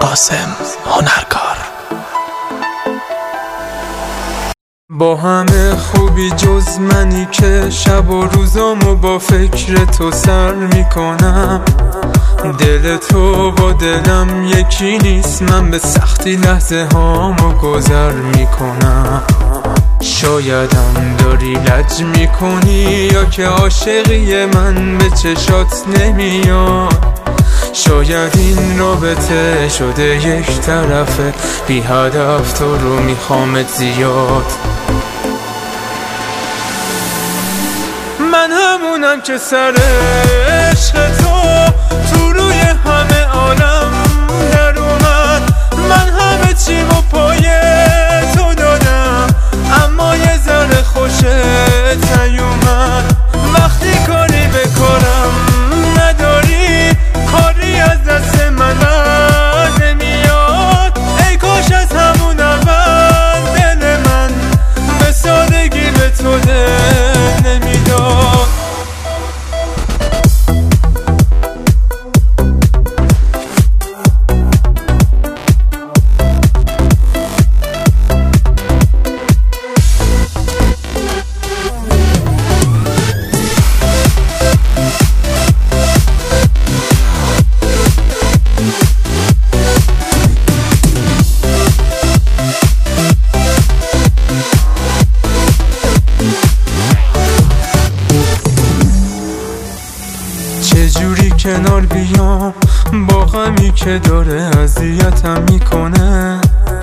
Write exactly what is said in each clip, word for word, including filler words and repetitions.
قاسم هنرکار. با همه خوبی جز منی که شب و روزامو با فکر تو سر میکنم. دل تو با دلم یکی نیست، من به سختی لحظه هامو گذر میکنم. شایدم داری لج میکنی یا که عاشقی من به چشات نمیاد. شاید این رابطه شده یک طرفه، بی هدف تو رو میخوامت زیاد. من همونم که سر عشق تو تو روی همه عالم در اومد. من همه چیمو پای تو دادم، اما یه ذره خوشت نیومد. وقتی کاری به کارم نداری، کاری از دست من نمیاد. ای کاش از همون اول دل من به سادگی به تو دل نمیداد. چجوری کنار بیام با غمی که داره اذیتم میکنه؟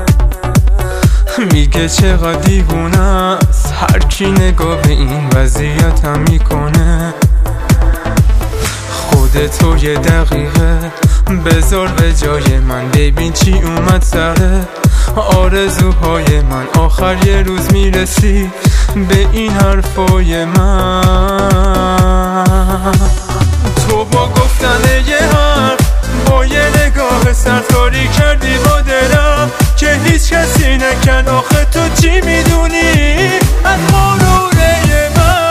میگه چقدر دیوونه است، هر کی نگاه به این وضعیتم میکنه. خودتو یه دقیقه بذار به جای من، ببین چی اومد سره آرزوهای من. آخر یه روز میرسی به این حرفای من. تو با گفتن یه حرف، با یه نگاه سرکاری کردی با دلم که هیچ کسی نکرد. آخه تو چی میدونی از غروره من؟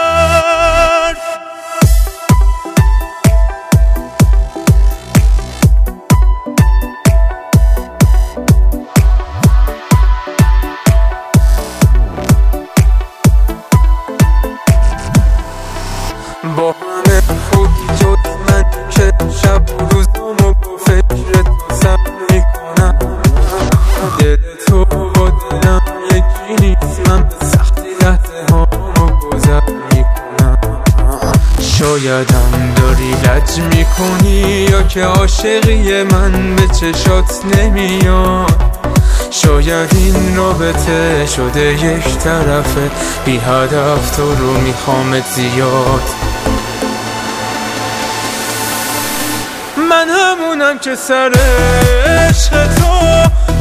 با همه خوبی جز من که شب و روزامو با فکر تو سر میکنم. دل تو با دلم یکی نیست، من به سختی لحظه هامو گذر میکنم. شایدم داری لج میکنی یا که عاشقی من به چشات نمیاد. شاید این رابطه شده یک طرفه، بی هدف تو رو میخوامت زیاد. من همونم که سر عشق تو